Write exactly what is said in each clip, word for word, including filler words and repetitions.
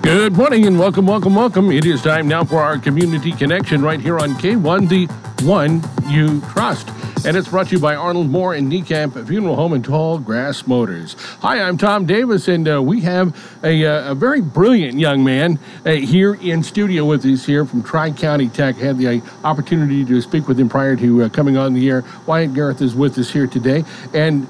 Good morning and welcome, welcome, welcome. It is time now for our community connection right here on K one, the one you trust. And it's brought to you by Arnold Moore and Niekamp Funeral Home and Tall Grass Motors. Hi, I'm Tom Davis, and uh, we have a, uh, a very brilliant young man uh, here in studio with us here from Tri-County Tech. Had the uh, opportunity to speak with him prior to uh, coming on the air. Wyatt Gareth is with us here today, and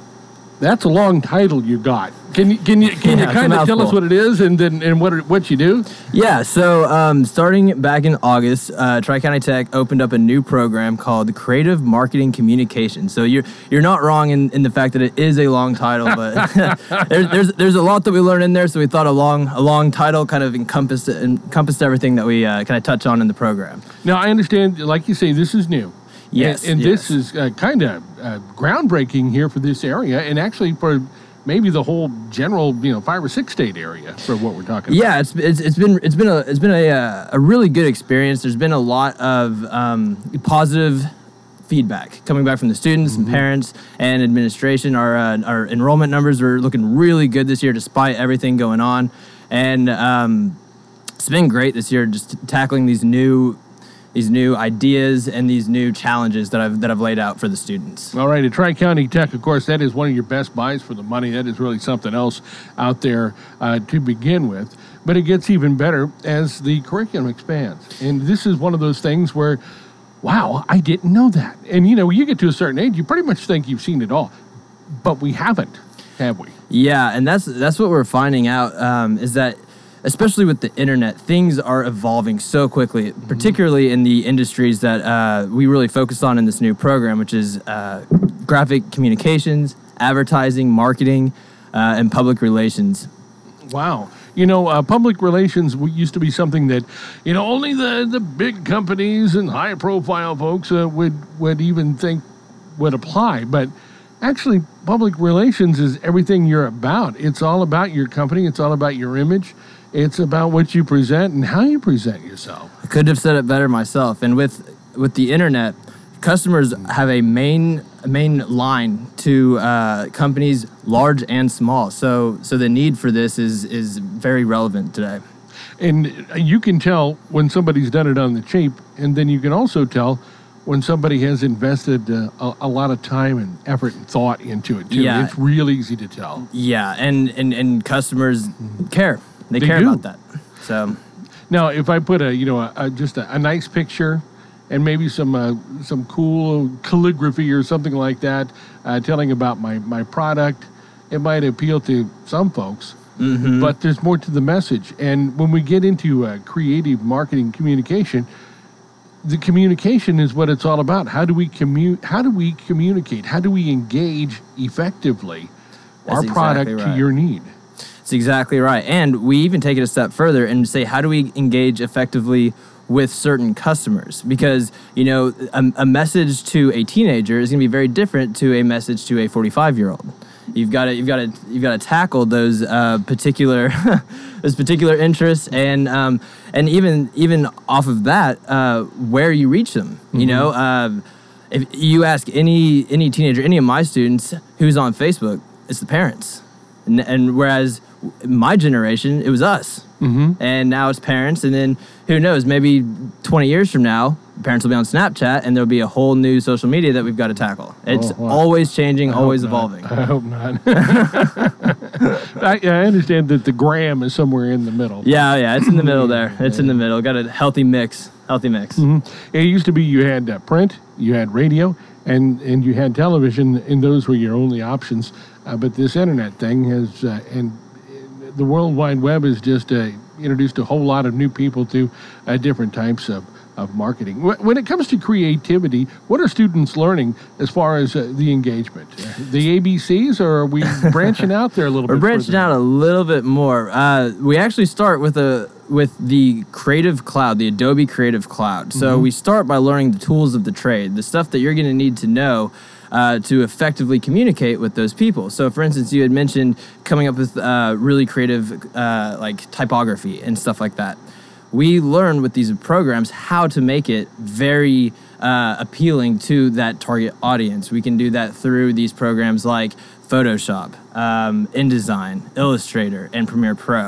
that's a long title you got. Can you can you can yeah, you kind of tell us what it is and then and what what you do? Yeah. So um, starting back in August, uh, Tri-County Tech opened up a new program called Creative Marketing Communication. So you're you're not wrong in, in the fact that it is a long title, but there's, there's there's a lot that we learn in there. So we thought a long a long title kind of encompassed encompassed everything that we uh, kind of touch on in the program. Now I understand, like you say, this is new. Yes, and, and yes. this is uh, kind of uh, groundbreaking here for this area, and actually for maybe the whole general, you know, five or six state area for what we're talking yeah, about. Yeah, it's, it's it's been it's been a it's been a uh, a really good experience. There's been a lot of um, positive feedback coming back from the students mm-hmm. and parents and administration. Our uh, our enrollment numbers are looking really good this year, despite everything going on, and um, it's been great this year, just tackling these new. These new ideas and these new challenges that I've that I've laid out for the students. All right, at Tri-County Tech, of course, that is one of your best buys for the money. That is really something else out there uh, to begin with. But it gets even better as the curriculum expands. And this is one of those things where, wow, I didn't know that. And, you know, you get to a certain age, you pretty much think you've seen it all. But we haven't, have we? Yeah, and that's that's what we're finding out um, is that especially with the internet, things are evolving so quickly, mm-hmm. particularly in the industries that uh, we really focus on in this new program, which is uh, graphic communications, advertising, marketing, uh, and public relations. Wow. You know, uh, public relations used to be something that, you know, only the, the big companies and high-profile folks uh, would, would even think would apply, but actually, public relations is everything you're about. It's all about your company. It's all about your image. It's about what you present and how you present yourself. I couldn't have said it better myself. And with with the internet, customers have a main main line to uh, companies large and small. So so the need for this is is very relevant today. And you can tell when somebody's done it on the cheap, and then you can also tell when somebody has invested uh, a, a lot of time and effort and thought into it, too. Yeah. It's real easy to tell. Yeah, and, and, and customers care. They, they care do. about that. So now, if I put a, you know, a, a, just a, a nice picture and maybe some uh, some cool calligraphy or something like that, uh, telling about my, my product, it might appeal to some folks. Mm-hmm. But there's more to the message. And when we get into uh, creative marketing communication, the communication is what it's all about. How do we commu- How do we communicate? How do we engage effectively That's our product exactly right. to your need? That's exactly right. And we even take it a step further and say, how do we engage effectively with certain customers? Because, you know, a, a message to a teenager is going to be very different to a message to a forty-five-year-old. You've got to you've got to you've got to tackle those uh, particular those particular interests, and um, and even even off of that, uh, where you reach them. Mm-hmm. You know, uh, if you ask any any teenager, any of my students who's on Facebook, it's the parents, and, and whereas my generation, it was us, mm-hmm. and now it's parents, and then who knows, maybe twenty years from now, parents will be on Snapchat, and there'll be a whole new social media that we've got to tackle. It's oh, well, always changing, always not. evolving. I hope not. I, I understand that the gram is somewhere in the middle. Yeah, yeah, it's in the middle there. It's in the middle. Got a healthy mix. Healthy mix. Mm-hmm. It used to be you had uh, print, you had radio, and, and you had television, and those were your only options. Uh, but this internet thing has, uh, and the World Wide Web has just uh, introduced a whole lot of new people to uh, different types of of marketing. When it comes to creativity, what are students learning as far as uh, the engagement? Uh, the A B Cs, or are we branching out there a little We're bit? We're branching out a little bit more. Uh, we actually start with a with the Creative Cloud, the Adobe Creative Cloud. So mm-hmm. we start by learning the tools of the trade, the stuff that you're going to need to know uh, to effectively communicate with those people. So, for instance, you had mentioned coming up with uh, really creative uh, like typography and stuff like that. We learn with these programs how to make it very uh, appealing to that target audience. We can do that through these programs like Photoshop, um, InDesign, Illustrator, and Premiere Pro.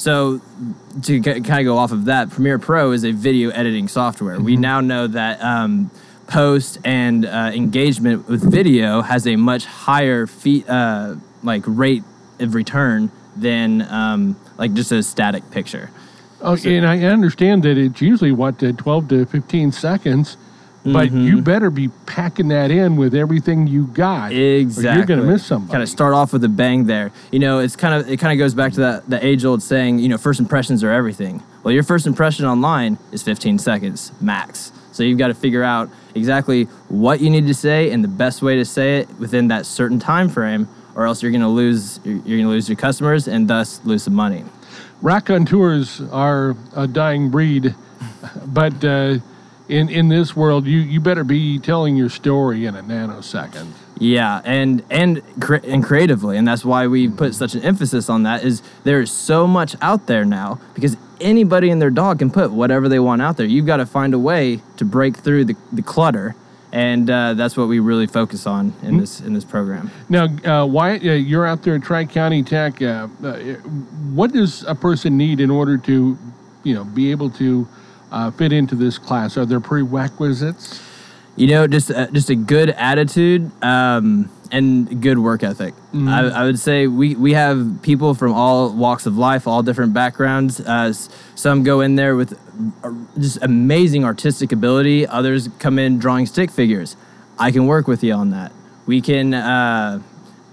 So to kind of go off of that, Premiere Pro is a video editing software. Mm-hmm. We now know that um, post and uh, engagement with video has a much higher fee, uh, like rate of return than um, like just a static picture. Oh, so, and I understand that it's usually what uh, twelve to fifteen seconds, but mm-hmm. you better be packing that in with everything you got. Exactly, or you're going to miss somebody. Kind of start off with a bang there. You know, it's kind of it kind of goes back to that the age old saying. You know, first impressions are everything. Well, your first impression online is fifteen seconds max. So you've got to figure out exactly what you need to say and the best way to say it within that certain time frame, or else you're going to lose you're going to lose your customers and thus lose some money. Raconteurs are a dying breed, but uh, in in this world, you, you better be telling your story in a nanosecond. Yeah, and and cre- and creatively, and that's why we put such an emphasis on that. Is there is so much out there now because anybody and their dog can put whatever they want out there. You've got to find a way to break through the, the clutter. And uh, that's what we really focus on in this in this program. Now, uh, Wyatt, uh, you're out there at Tri-County Tech. Uh, uh, what does a person need in order to, you know, be able to uh, fit into this class? Are there prerequisites? You know, just uh, just a good attitude um, and good work ethic. Mm-hmm. I, I would say we, we have people from all walks of life, all different backgrounds. Uh, some go in there with just amazing artistic ability. Others come in drawing stick figures. I can work with you on that. We can uh,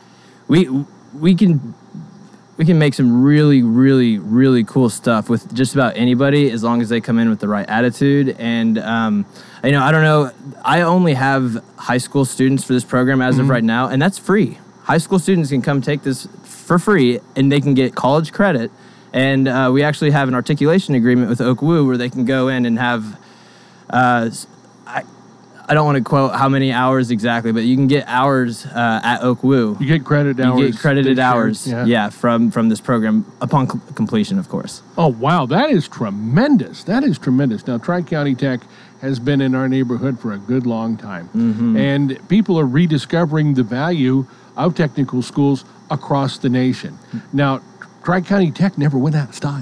we we can we can make some really really really cool stuff with just about anybody as long as they come in with the right attitude. And um, you know, I don't know. I only have high school students for this program as mm-hmm. of right now, and that's free. High school students can come take this for free, and they can get college credit. And uh, we actually have an articulation agreement with Oak Woo where they can go in and have, uh, I, I don't want to quote how many hours exactly, but you can get hours uh, at Oak Woo. You get credit hours. You get credited hours, yeah. yeah, from, from this program upon c- completion, of course. Oh, wow. That is tremendous. That is tremendous. Now, Tri-County Tech has been in our neighborhood for a good long time. Mm-hmm. And people are rediscovering the value of technical schools across the nation. Now, Tri-County Tech never went out of style.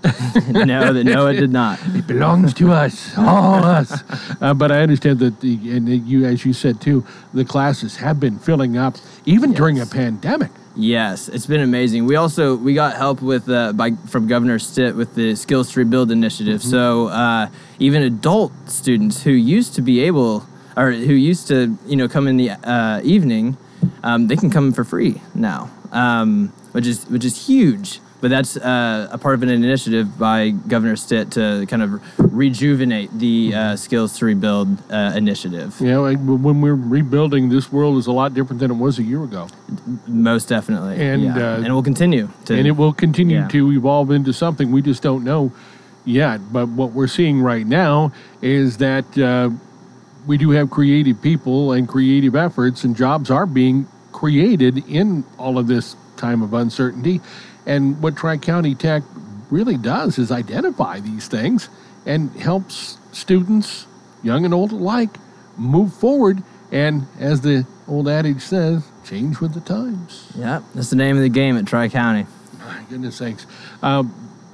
no, no, it did not. It belongs to us, all us. Uh, but I understand that, the, and you, as you said too, the classes have been filling up, even yes. during a pandemic. Yes, it's been amazing. We also we got help with uh, by from Governor Stitt with the Skills to Rebuild initiative. Mm-hmm. So uh, even adult students who used to be able, or who used to you know come in the uh, evening, um, they can come for free now, um, which is which is huge. But that's uh, a part of an initiative by Governor Stitt to kind of rejuvenate the uh, Skills to Rebuild uh, initiative. Yeah, when we're rebuilding, this world is a lot different than it was a year ago. Most definitely. And, yeah. uh, and it will continue to. And it will continue yeah. to evolve into something we just don't know yet. But what we're seeing right now is that uh, we do have creative people and creative efforts, and jobs are being created in all of this time of uncertainty. And what Tri-County Tech really does is identify these things and helps students, young and old alike, move forward. And as the old adage says, change with the times. Yeah, that's the name of the game at Tri-County. My goodness sakes. Um,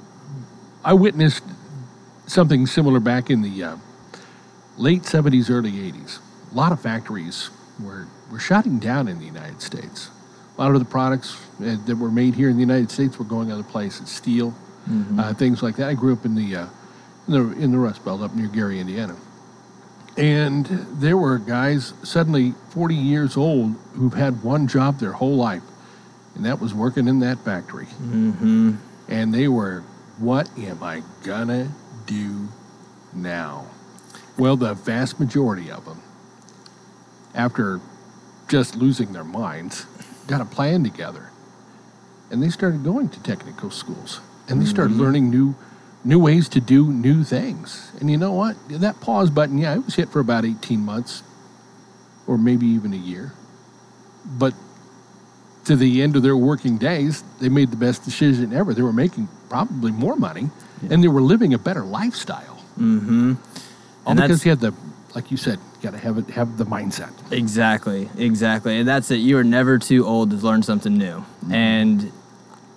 I witnessed something similar back in the uh, late seventies, early eighties. A lot of factories were, were shutting down in the United States. A lot of the products uh, that were made here in the United States were going other places, steel, mm-hmm. uh, things like that. I grew up in the, uh, in the in the Rust Belt up near Gary, Indiana. And there were guys suddenly forty years old who've had one job their whole life, and that was working in that factory. Mm-hmm. And they were, what am I gonna do now? Well, the vast majority of them, after just losing their minds, got a plan together, and they started going to technical schools, and they started mm-hmm. learning new new ways to do new things. And you know what? That pause button, yeah, it was hit for about eighteen months, or maybe even a year. But to the end of their working days, they made the best decision ever. They were making probably more money, yeah. and they were living a better lifestyle. Mm-hmm. All and because you had the, like you said, you got to have it, have the mindset. Exactly, exactly. And that's it. You are never too old to learn something new. Mm-hmm. And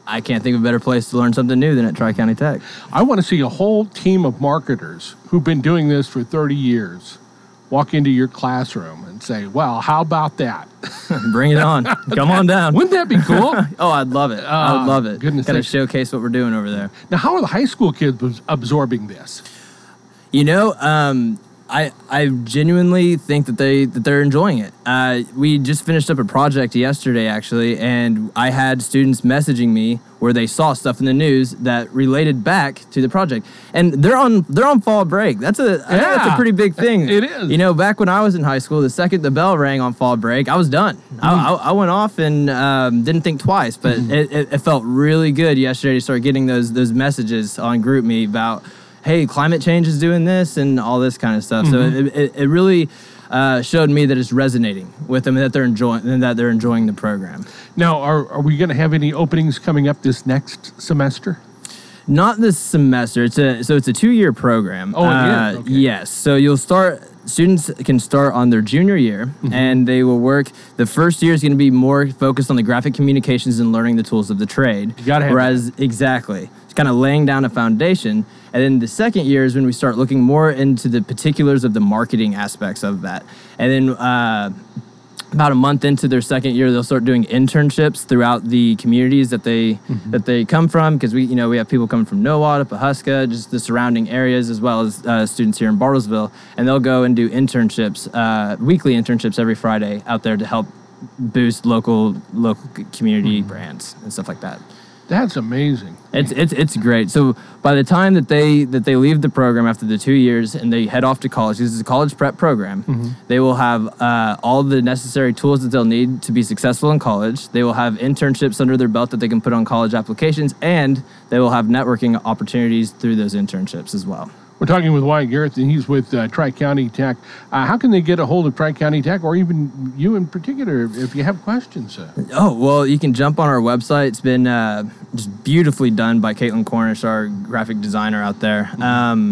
I can't think of a better place to learn something new than at Tri-County Tech. I want to see a whole team of marketers who've been doing this for thirty years walk into your classroom and say, well, how about that? Bring it on. Come on down. Wouldn't that be cool? Oh, I'd love it. I would love it. Goodness Kind of sakes. showcase what we're doing over there. Now, how are the high school kids absorbing this? You know, um, I I genuinely think that they that they're enjoying it. Uh, we just finished up a project yesterday, actually, and I had students messaging me where they saw stuff in the news that related back to the project, and they're on they're on fall break. That's a I think that's a pretty big thing. It is. You know, back when I was in high school, the second the bell rang on fall break, I was done. Mm. I, I, I went off and um, didn't think twice, but mm. it, it, it felt really good yesterday to start getting those those messages on GroupMe about, hey, climate change is doing this and all this kind of stuff. Mm-hmm. So it, it, it really uh, showed me that it's resonating with them and that they're enjoying and that they're enjoying the program. Now, are, are we going to have any openings coming up this next semester? Not this semester. It's a so it's a two-year program. Oh, uh, yeah. Okay. Yes. So you'll start. Students can start on their junior year, mm-hmm. and they will work. The first year is going to be more focused on the graphic communications and learning the tools of the trade. You gotta have Whereas that. exactly, it's kind of laying down a foundation. And then the second year is when we start looking more into the particulars of the marketing aspects of that. And then uh, about a month into their second year, they'll start doing internships throughout the communities that they mm-hmm. that they come from. Because we, you know, we have people coming from Nowata, Pawhuska, just the surrounding areas, as well as uh, students here in Bartlesville. And they'll go and do internships, uh, weekly internships every Friday out there to help boost local local community mm-hmm. brands and stuff like that. That's amazing. It's it's it's great. So by the time that they that they leave the program after the two years and they head off to college, this is a college prep program. Mm-hmm. They will have uh, all the necessary tools that they'll need to be successful in college. They will have internships under their belt that they can put on college applications, and they will have networking opportunities through those internships as well. We're talking with Wyatt Garrett, and he's with uh, Tri-County Tech. Uh, how can they get a hold of Tri-County Tech, or even you in particular, if you have questions? Uh? Oh, well, you can jump on our website. It's been uh, just beautifully done by Caitlin Cornish, our graphic designer out there. Mm-hmm.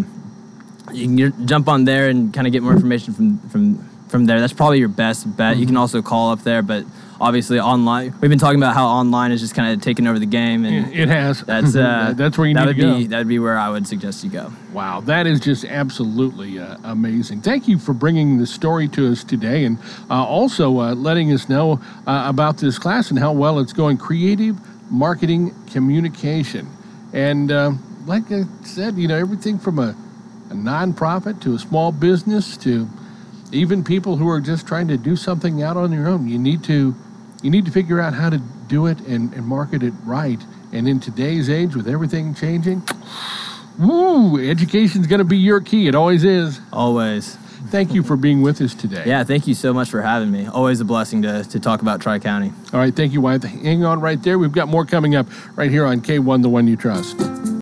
Um, you can get, jump on there and kind of get more information from, from, from there. That's probably your best bet. Mm-hmm. You can also call up there, but obviously online. We've been talking about how online is just kind of taking over the game, and it has. That's uh, that's where you that need would to go. Be, that would be where I would suggest you go. Wow, that is just absolutely uh, amazing. Thank you for bringing the story to us today, and uh, also uh, letting us know uh, about this class and how well it's going. Creative Marketing Communication, and uh, like I said, you know, everything from a, a nonprofit to a small business to even people who are just trying to do something out on their own. You need to. You need to figure out how to do it and, and market it right. And in today's age, with everything changing, woo, education's going to be your key. It always is. Always. Thank you for being with us today. Yeah, thank you so much for having me. Always a blessing to, to talk about Tri-County. All right, thank you, Wyatt. Hang on right there. We've got more coming up right here on K one, the one you trust.